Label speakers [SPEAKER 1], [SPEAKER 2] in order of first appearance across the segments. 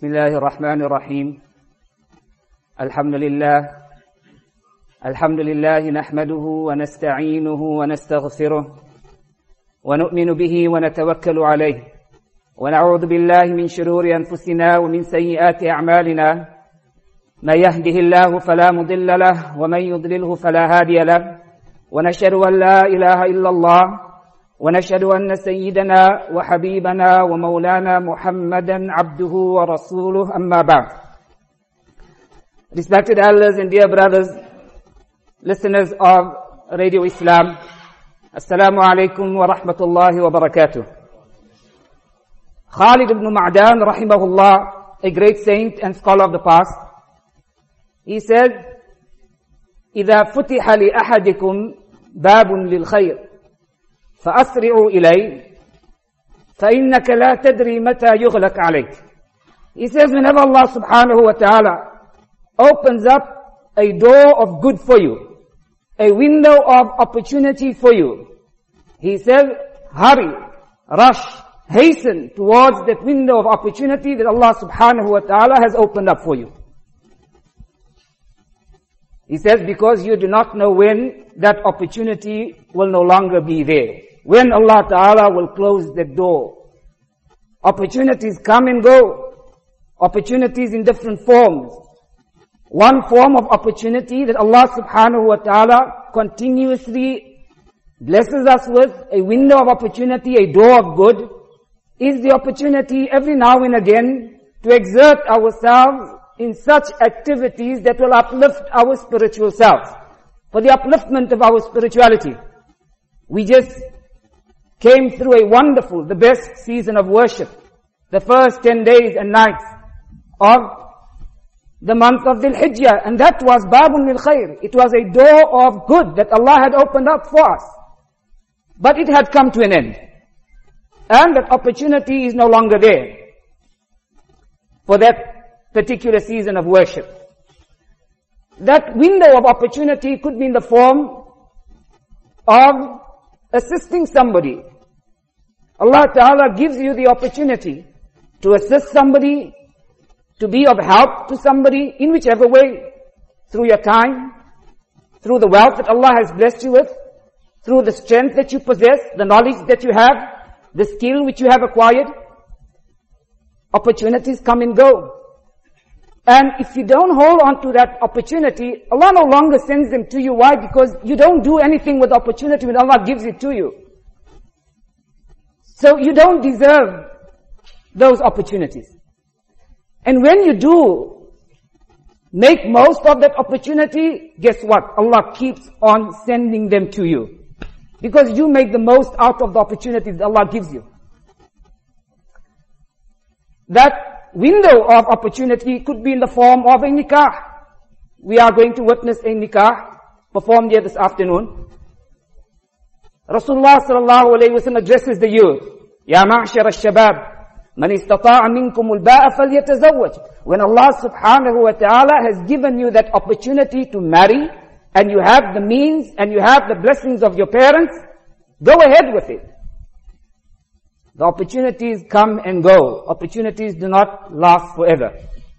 [SPEAKER 1] بسم الله الرحمن الرحيم الحمد لله نحمده ونستعينه ونستغفره ونؤمن به ونتوكل عليه ونعوذ بالله من شرور أنفسنا ومن سيئات أعمالنا من يهده الله فلا مضل له ومن يضلله فلا هادي له ونشهد أن لا إله إلا الله ونشهد أن سيدنا وحبيبنا ومولانا محمدا عبده ورسوله أما بعد. Respected elders and dear brothers, listeners of Radio Islam, Assalamu alaikum wa rahmatullahi wa barakatuh. Khalid ibn Ma'dan rahimahullah, a great saint and scholar of the past, he said, إِذَا فُتِحَ لِأَحَدِكُمْ بَابٌ لِلْخَيْرِ فأسرعوا إليه فإنك لا تدري متى يغلق عليك. He says whenever Allah subhanahu wa ta'ala opens up a door of good for you, a window of opportunity for you, He says hurry, rush, hasten towards that window of opportunity that Allah subhanahu wa ta'ala has opened up for you. He says because you do not know when that opportunity will no longer be there. When Allah Ta'ala will close the door. Opportunities come and go. Opportunities in different forms. One form of opportunity that Allah Subhanahu Wa Ta'ala continuously blesses us with, a window of opportunity, a door of good, is the opportunity every now and again to exert ourselves in such activities that will uplift our spiritual selves. For the upliftment of our spirituality. We just came through a wonderful, the best season of worship. The first 10 days and nights of the month of Dhul Hijjah. And that was Babun lil Khair. It was a door of good that Allah had opened up for us. But it had come to an end. And that opportunity is no longer there. For that particular season of worship. That window of opportunity could be in the form of assisting somebody. Allah Ta'ala gives you the opportunity to assist somebody, to be of help to somebody in whichever way. Through your time, through the wealth that Allah has blessed you with, through the strength that you possess, the knowledge that you have, the skill which you have acquired. Opportunities come and go. And if you don't hold on to that opportunity, Allah no longer sends them to you. Why? Because you don't do anything with the opportunity when Allah gives it to you. So you don't deserve those opportunities. And when you do make most of that opportunity, guess what? Allah keeps on sending them to you. Because you make the most out of the opportunities that Allah gives you. That window of opportunity could be in the form of a nikah. We are going to witness a nikah performed here this afternoon. Rasulullah sallallahu alayhi wa sallam addresses the youth. Ya ma'ashar al-shabab, man istata'a minkum al-ba'a falyatazawwaj. When Allah subhanahu wa ta'ala has given you that opportunity to marry, and you have the means, and you have the blessings of your parents, go ahead with it. The opportunities come and go. Opportunities do not last forever.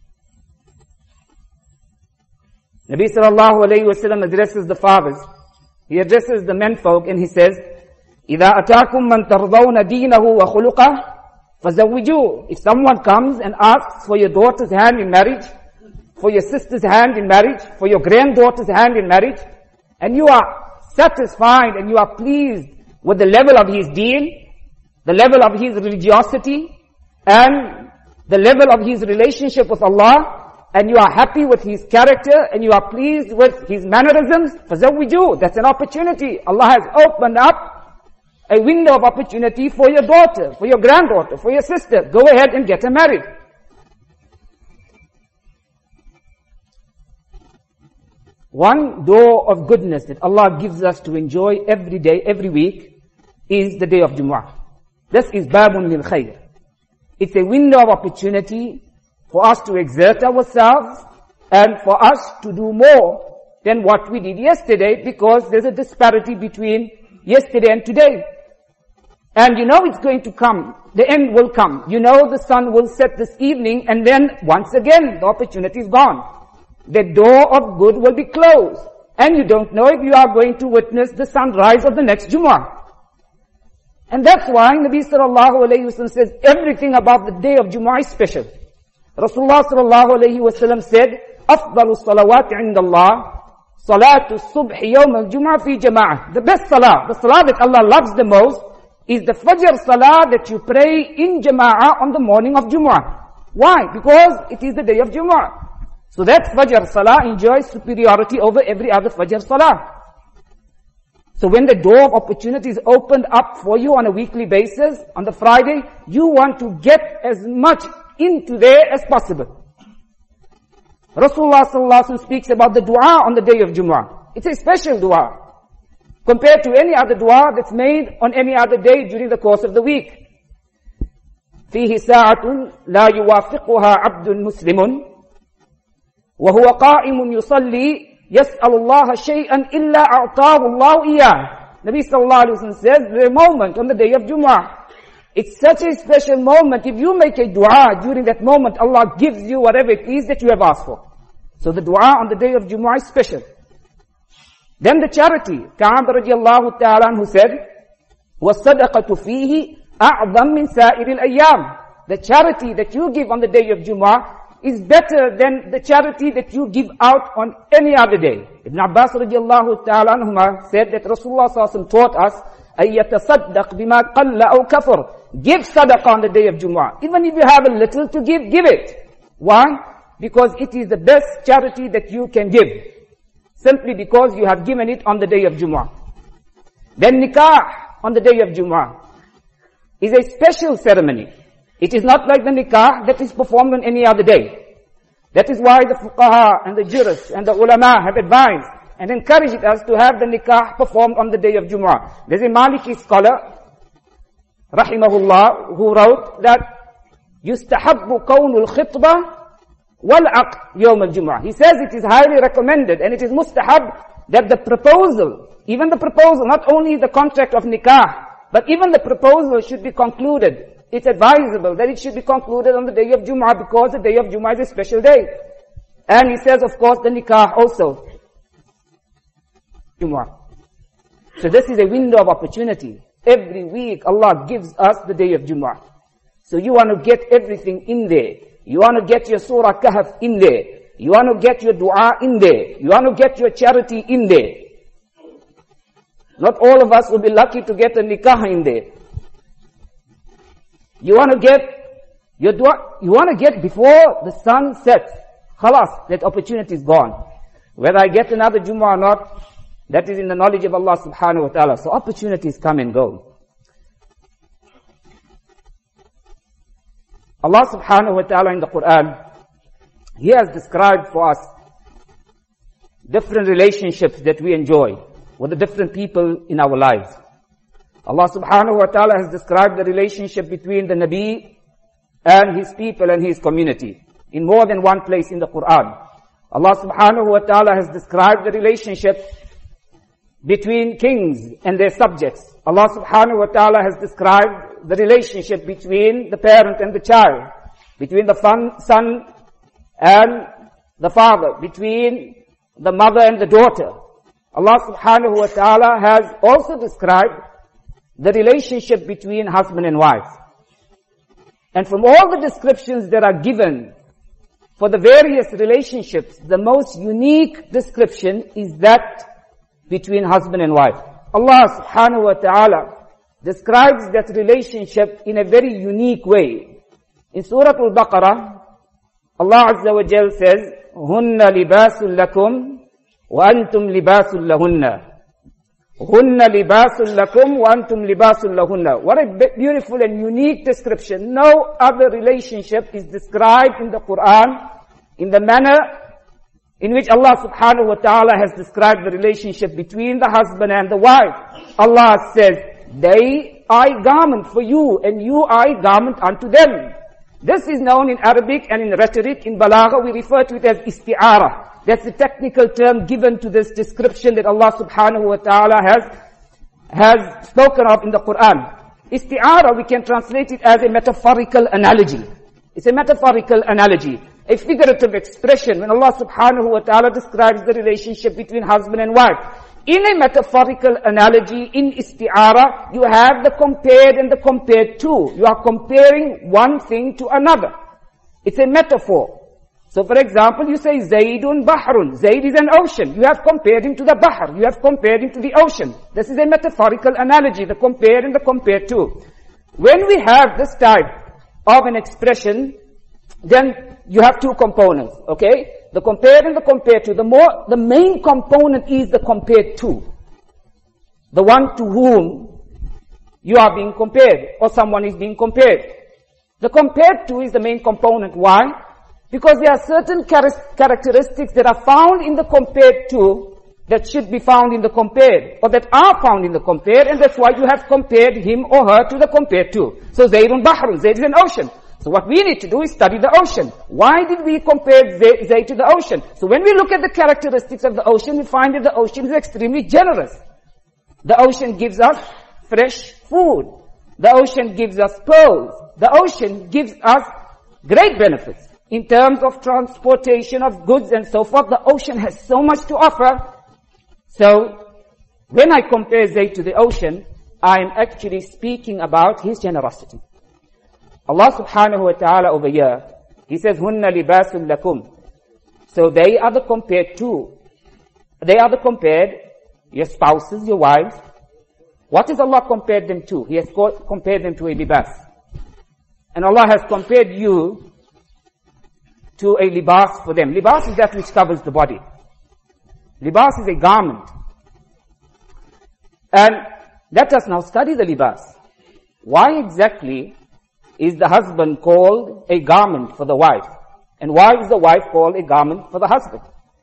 [SPEAKER 1] Nabi sallallahu alayhi wa sallam addresses the fathers. He addresses the menfolk and he says, إِذَا أَتَاكُمْ مَنْ تَرْضَوْنَ دِينَهُ وَخُلُقَهُ فَزَوِّجُوهُ. If someone comes and asks for your daughter's hand in marriage, for your sister's hand in marriage, for your granddaughter's hand in marriage, and you are satisfied and you are pleased with the level of his deen, the level of his religiosity, and the level of his relationship with Allah, and you are happy with his character, and you are pleased with his mannerisms, فَزَوِّجُوهُ. That's an opportunity. Allah has opened up a window of opportunity for your daughter, for your granddaughter, for your sister. Go ahead and get her married. One door of goodness that Allah gives us to enjoy every day, every week, is the day of Jumu'ah. This is Babun lil Khair. It's a window of opportunity for us to exert ourselves and for us to do more than what we did yesterday, because there's a disparity between yesterday and today. And you know it's going to come. The end will come. You know the sun will set this evening, and then once again the opportunity is gone. The door of good will be closed. And you don't know if you are going to witness the sunrise of the next Jumu'ah. And that's why Nabi sallallahu alayhi wa sallam says everything about the day of Jumu'ah is special. Rasulullah sallallahu alayhi wa sallam said, أفضل الصلوات عند الله صلاة الصبح يوم الجمعة في جماعة. The best salah, the salah that Allah loves the most, is the Fajr salah that you pray in Jama'ah on the morning of Jumu'ah. Why? Because it is the day of Jumu'ah. So that Fajr salah enjoys superiority over every other Fajr salah. So when the door of opportunity is opened up for you on a weekly basis, on the Friday, you want to get as much into there as possible. Rasulullah sallallahu alaihi wasallam speaks about the dua on the day of Jumu'ah. It's a special dua compared to any other dua that's made on any other day during the course of the week. فيه ساعة لا يوافقها عبد مسلم وهو قائم يصلي يسأل الله شيئا إلا أعطاه الله إياه. Nabi sallallahu alaihi wasallam says, the moment on the day of Jumu'ah, it's such a special moment. If you make a dua during that moment, Allah gives you whatever it is that you have asked for. So the dua on the day of Jumu'ah is special. Then the charity. Ka'ab radiallahu ta'ala anhu said, وَالصَّدَقَةُ فِيهِ أَعْظَمْ مِنْ سَائِرِ الْأَيَّامِ. The charity that you give on the day of Jumu'ah is better than the charity that you give out on any other day. Ibn Abbas radiallahu ta'ala anhuma said that Rasulullah sallallahu alaihi wasallam taught us, أَيَّتَصَدَّقْ بِمَا قَلَّ أَوْ كَفَرْ. Give sadaqah on the day of Jumu'ah. Even if you have a little to give, give it. Why? Because it is the best charity that you can give. Simply because you have given it on the day of Jumu'ah. Then nikah on the day of Jumu'ah is a special ceremony. It is not like the nikah that is performed on any other day. That is why the fuqaha and the jurists and the ulama have advised and encouraged us to have the nikah performed on the day of Jumu'ah. There's a Maliki scholar, rahimahullah, who wrote that يُسْتَحَبُّ كَوْنُ الْخِطْبَةِ وَالْعَقْدِ يَوْمَ الْجُمُعَةِ. He says it is highly recommended and it is mustahab that the proposal, even the proposal, not only the contract of nikah, but even the proposal should be concluded. It's advisable that it should be concluded on the day of Jumu'ah because the day of Jumu'ah is a special day. And he says, of course, the nikah also. Jumu'ah. So this is a window of opportunity. Every week Allah gives us the day of Jumu'ah. So you want to get everything in there. You want to get your Surah Kahf in there. You want to get your dua in there. You want to get your charity in there. Not all of us will be lucky to get a nikah in there. You want to get your dua, you want to get before the sun sets. Khalas, that opportunity is gone. Whether I get another Jumu'ah or not, that is in the knowledge of Allah subhanahu wa ta'ala. So opportunities come and go. Allah subhanahu wa ta'ala in the Quran, He has described for us different relationships that we enjoy with the different people in our lives. Allah subhanahu wa ta'ala has described the relationship between the Nabi and his people and his community in more than one place in the Quran. Allah subhanahu wa ta'ala has described the relationship between kings and their subjects. Allah subhanahu wa ta'ala has described the relationship between the parent and the child, between the son and the father, between the mother and the daughter. Allah subhanahu wa ta'ala has also described the relationship between husband and wife. And from all the descriptions that are given for the various relationships, the most unique description is that between husband and wife. Allah subhanahu wa ta'ala describes that relationship in a very unique way. In Surah Al-Baqarah, Allah Azza wa Jal says, هُنَّ لِبَاسٌ لَكُمْ وَأَنْتُمْ لِبَاسٌ لَهُنَّ. هُنَّ لِبَاسٌ لَكُمْ وَأَنْتُمْ لِبَاسٌ لَهُنَّ. What a beautiful and unique description. No other relationship is described in the Quran in the manner in which Allah subhanahu wa ta'ala has described the relationship between the husband and the wife. Allah says, they are a garment for you and you are a garment unto them. This is known in Arabic and in rhetoric. In Balagha we refer to it as isti'ara. That's the technical term given to this description that Allah subhanahu wa ta'ala has spoken of in the Quran. Isti'ara, we can translate it as a metaphorical analogy. It's a metaphorical analogy, a figurative expression when Allah subhanahu wa ta'ala describes the relationship between husband and wife. In a metaphorical analogy, in isti'ara, you have the compared and the compared to. You are comparing one thing to another. It's a metaphor. So for example, you say, Zaydun Bahrun. Zayd is an ocean. You have compared him to the Bahr. You have compared him to the ocean. This is a metaphorical analogy, the compared and the compared to. When we have this type of an expression, then you have two components, okay? The compared and the compared to. The main component is the compared to. The one to whom you are being compared, or someone is being compared. The compared to is the main component. Why? Because there are certain characteristics that are found in the compared to that should be found in the compared, or that are found in the compared, and that's why you have compared him or her to the compared to. So Zaydun Bahrun, Zayd is an ocean. So what we need to do is study the ocean. Why did we compare Zayd to the ocean? So when we look at the characteristics of the ocean, we find that the ocean is extremely generous. The ocean gives us fresh food. The ocean gives us pearls. The ocean gives us great benefits. In terms of transportation of goods and so forth, the ocean has so much to offer. So, when I compare Zayd to the ocean, I am actually speaking about his generosity. Allah subhanahu wa ta'ala over here, He says, Hunna libasun lakum. So they are the compared to. They are the compared, your spouses, your wives. What has Allah compared them to? He has compared them to a libas. And Allah has compared you to a libas for them. Libas is that which covers the body. Libas is a garment. And let us now study the libas. Why exactly is the husband called a garment for the wife? And why is the wife called a garment for the husband?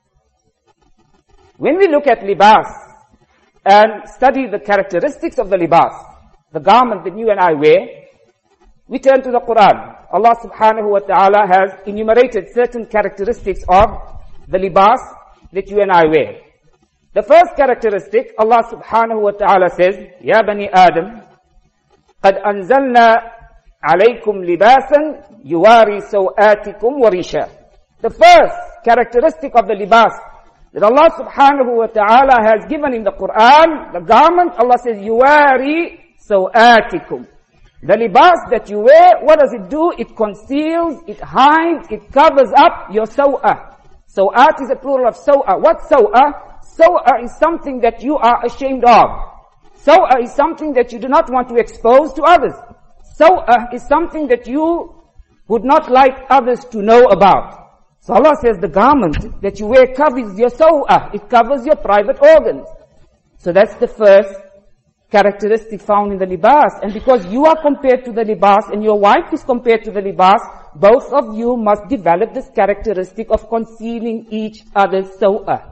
[SPEAKER 1] When we look at libas and study the characteristics of the libas, the garment that you and I wear, we turn to the Quran. Allah subhanahu wa ta'ala has enumerated certain characteristics of the libas that you and I wear. The first characteristic, Allah subhanahu wa ta'ala says, Ya bani Adam, قَدْ أَنزَلْنَا عَلَيْكُمْ لِبَاسًا يُوَارِي سَوْآتِكُمْ وَرِيشًا. The first characteristic of the libas that Allah subhanahu wa ta'ala has given in the Quran, the garment, Allah says, يُوَارِي سَوْآتِكُمْ. The libas that you wear, what does it do? It conceals, it hides, it covers up your saw'ah. Saw'at is a plural of saw'ah. What saw'ah? Saw'ah is something that you are ashamed of. Saw'ah is something that you do not want to expose to others. Saw'ah is something that you would not like others to know about. So Allah says the garment that you wear covers your saw'ah. It covers your private organs. So that's the first characteristic found in the libas. And because you are compared to the libas and your wife is compared to the libas, both of you must develop this characteristic of concealing each other's saw'ah.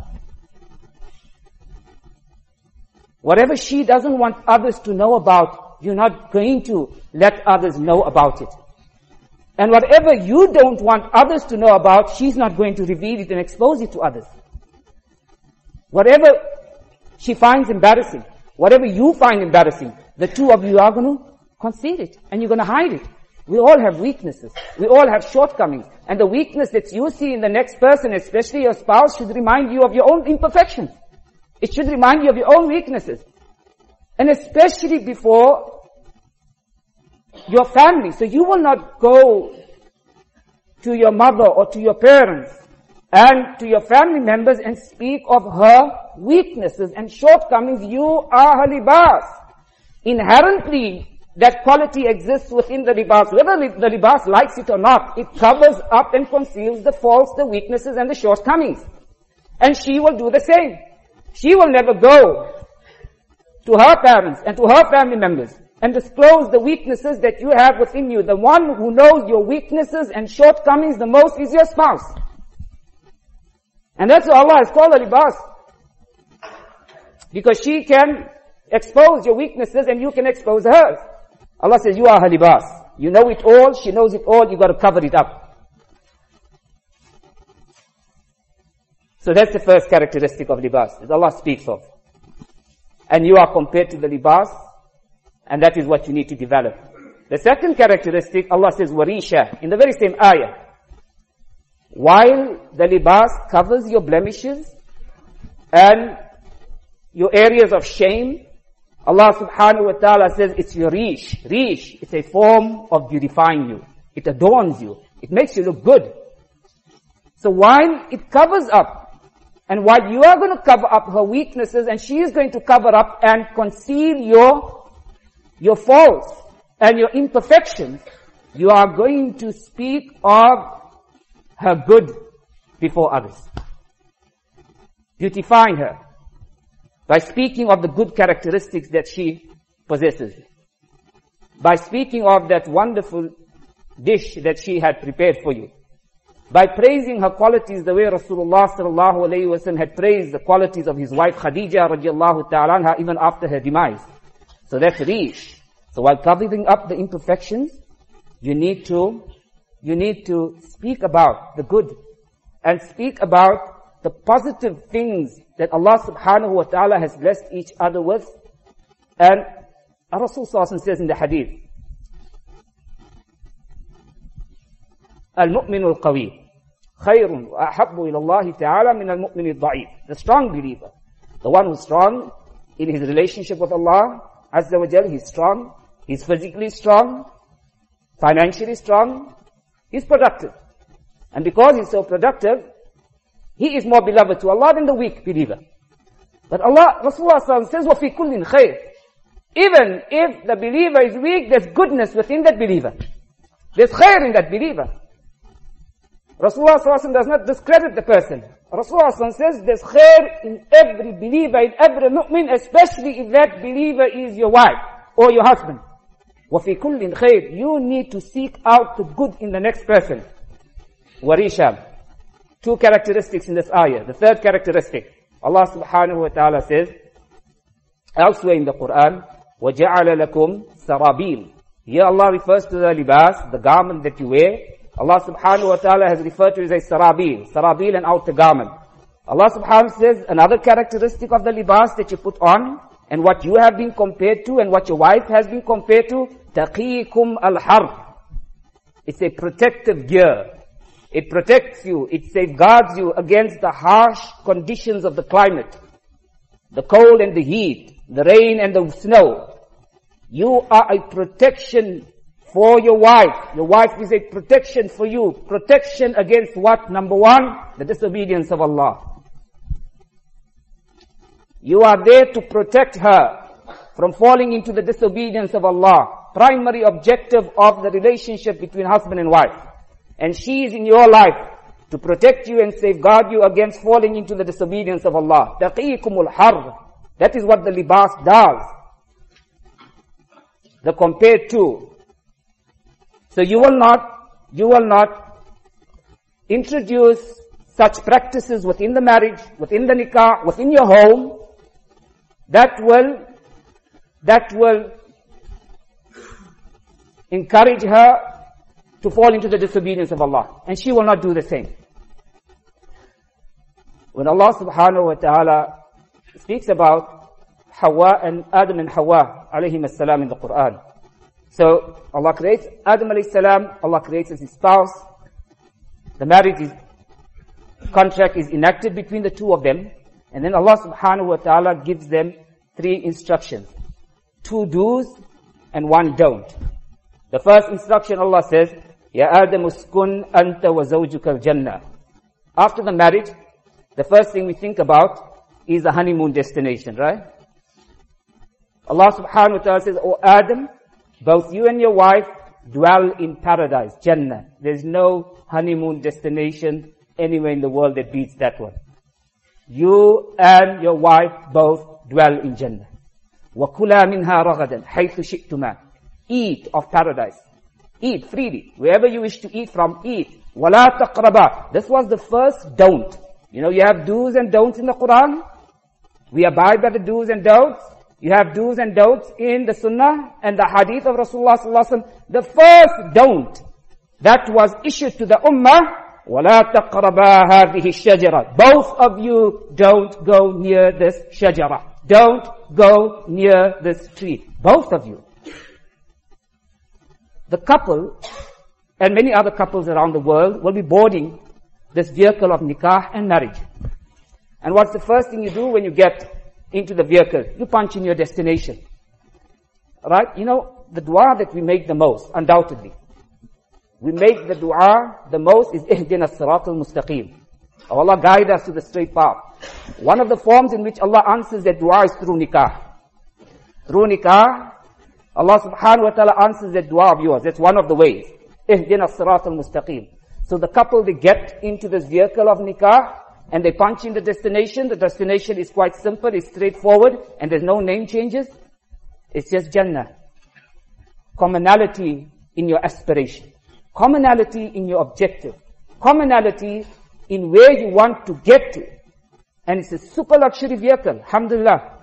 [SPEAKER 1] Whatever she doesn't want others to know about, you're not going to let others know about it. And whatever you don't want others to know about, she's not going to reveal it and expose it to others. Whatever she finds embarrassing, whatever you find embarrassing, the two of you are going to conceal it and you're going to hide it. We all have weaknesses. We all have shortcomings. And the weakness that you see in the next person, especially your spouse, should remind you of your own imperfections. It should remind you of your own weaknesses. And especially before your family. So you will not go to your mother or to your parents and to your family members and speak of her weaknesses and shortcomings. You are her libas. Inherently, that quality exists within the libas. Whether the libas likes it or not, it covers up and conceals the faults, the weaknesses and the shortcomings. And she will do the same. She will never go to her parents and to her family members and disclose the weaknesses that you have within you. The one who knows your weaknesses and shortcomings the most is your spouse. And that's why Allah has called her libas. Because she can expose your weaknesses and you can expose hers. Allah says, you are her libas. You know it all, she knows it all, you got to cover it up. So that's the first characteristic of libas that Allah speaks of. And you are compared to the libas And that is what you need to develop. The second characteristic, Allah says, warisha, in the very same ayah. While the libas covers your blemishes and your areas of shame, Allah subhanahu wa ta'ala says it's your rish. Rish, it's a form of beautifying you. It adorns you. It makes you look good. So while it covers up, and while you are going to cover up her weaknesses, and she is going to cover up and conceal your faults and your imperfections, you are going to speak of her good before others. Beautifying her by speaking of the good characteristics that she possesses. By speaking of that wonderful dish that she had prepared for you. By praising her qualities the way Rasulullah sallallahu alayhi wa sallam had praised the qualities of his wife Khadija radiallahu ta'ala anha even after her demise. So that's rish. So while covering up the imperfections, you need to speak about the good and speak about the positive things that Allah subhanahu wa ta'ala has blessed each other with. And Rasul sallallahu alayhi wa sallam says in the hadith, المؤمن القوي خير وأحب إلى الله تعالى من المؤمن الضعيف. The strong believer, the one who's strong in his relationship with Allah Azza wa Jal, he's strong, he's physically strong, financially strong, he's productive. And because he's so productive, he is more beloved to Allah than the weak believer. But Allah, Rasulullah says, وَفِي كُلٍّ خَيْرٍ. Even if the believer is weak, there's goodness within that believer. There's khair in that believer. Rasulullah does not discredit the person. Rasulullah says there's khair in every believer, in every mu'min, especially if that believer is your wife or your husband. وَفِي كُلٍّ خَيْرٍ. You need to seek out the good in the next person. Warisha. Two characteristics in this ayah. The third characteristic, Allah subhanahu wa ta'ala says, elsewhere in the Quran, وَجَعَلَ لَكُمْ سَرَابِيلٍ. Here Allah refers to the libas, the garment that you wear. Allah subhanahu wa ta'ala has referred to it as a sarabil. Sarabil, an outer garment. Allah subhanahu wa ta'ala says another characteristic of the libas that you put on, and what you have been compared to, and what your wife has been compared to, تَقِيكُمْ الْحَرْبِ. It's a protective gear. It protects you. It safeguards you against the harsh conditions of the climate. The cold and the heat. The rain and the snow. You are a protection for your wife. Your wife is a protection for you. Protection against what? Number one, the disobedience of Allah. You are there to protect her from falling into the disobedience of Allah. Primary objective of the relationship between husband and wife. And she is in your life to protect you and safeguard you against falling into the disobedience of Allah. تَقِيكُمُ الْحَرْبِ. That is what the libas does. The compared to. So you will not introduce such practices within the marriage, within the nikah, within your home, that will encourage her to fall into the disobedience of Allah. And she will not do the same. When Allah subhanahu wa ta'ala speaks about Hawa and Adam and Hawa alayhim as-salam in the Quran. So Allah creates Adam alayhi salam, Allah creates his spouse. The marriage contract is enacted between the two of them. And then Allah subhanahu wa ta'ala gives them 3 instructions. 2 do's and 1 don't. The first instruction Allah says, Ya Adam uskun anta wa zawjuka al-jannah. After the marriage, the first thing we think about is the honeymoon destination, right? Allah subhanahu wa ta'ala says, O Adam, both you and your wife dwell in paradise, Jannah. There's no honeymoon destination anywhere in the world that beats that one. You and your wife both dwell in Jannah. وَكُلَا مِنْهَا رَغَدًا حَيْثُ شِئْتُمَا. Eat of paradise. Eat freely. Wherever you wish to eat from, eat. وَلَا تَقْرَبَا. This was the first don't. You know, you have do's and don'ts in the Quran. We abide by the do's and don'ts. You have do's and don'ts in the Sunnah and the Hadith of Rasulullah sallallahu alaihi wasallam. The first don't that was issued to the Ummah, وَلَا تَقْرَبَا هَذِهِ الشَّجَرَةِ. Both of you don't go near this shajara. Don't go near this tree. Both of you. the couple and many other couples around the world will be boarding this vehicle of nikah and marriage. And what's the first thing you do when you get into the vehicle? You punch in your destination. Right? You know, the dua that we make the most, undoubtedly. We make the dua the most is Ihdina as-Sirat al-Mustaqim. Oh, Allah guide us to the straight path. One of the forms in which Allah answers that dua is through nikah. Through nikah, Allah subhanahu wa ta'ala answers that dua of yours. That's one of the ways. Ihdina as-Sirat al-Mustaqim. So the couple, they get into this vehicle of nikah and they punch in the destination. The destination is quite simple, it's straightforward, and there's no name changes. It's just Jannah. Commonality in your aspiration. Commonality in your objective. Commonality in where you want to get to. And it's a super luxury vehicle. Alhamdulillah.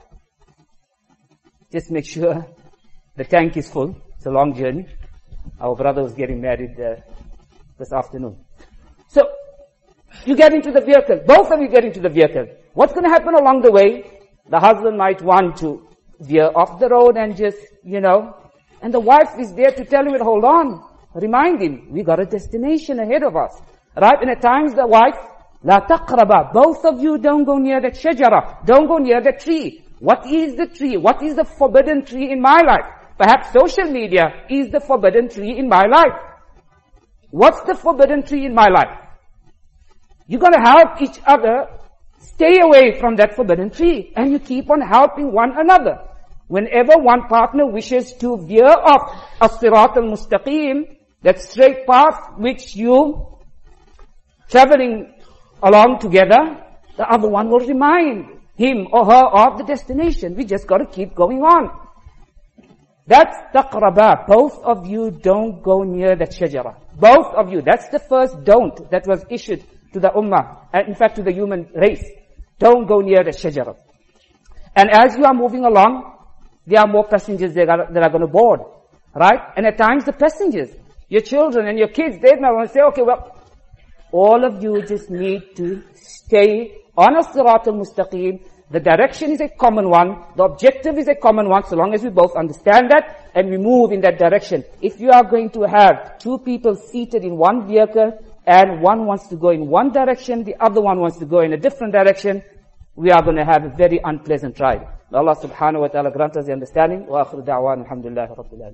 [SPEAKER 1] Just make sure the tank is full. It's a long journey. Our brother was getting married this afternoon. So, you get into the vehicle. Both of you get into the vehicle. What's going to happen along the way? The husband might want to veer off the road and just, and the wife is there to tell him, hold on. Remind him, we got a destination ahead of us. Right? And at times the wife, La taqraba, both of you don't go near that shajara. Don't go near that tree. What is the tree? What is the forbidden tree in my life? Perhaps social media is the forbidden tree in my life. What's the forbidden tree in my life? You're going to help each other stay away from that forbidden tree. And you keep on helping one another. Whenever one partner wishes to veer off as-Sirat al-Mustaqim, that straight path which you traveling along together, the other one will remind him or her of the destination. We just got to keep going on. That's taqraba. Both of you don't go near that shajara. Both of you. That's the first don't that was issued to the ummah, and in fact to the human race. Don't go near the shajara. And as you are moving along, there are more passengers that are going to board. Right? And at times the passengers, your children and your kids, they might want to say, okay, well, all of you just need to stay on as-Sirat al-Mustaqim. The direction is a common one. The objective is a common one, so long as we both understand that and we move in that direction. If you are going to have two people seated in one vehicle and one wants to go in one direction, the other one wants to go in a different direction, we are going to have a very unpleasant ride. Allah subhanahu wa ta'ala grant us the understanding. Wa akhiru da'wan alhamdulillahi rabbil alamin.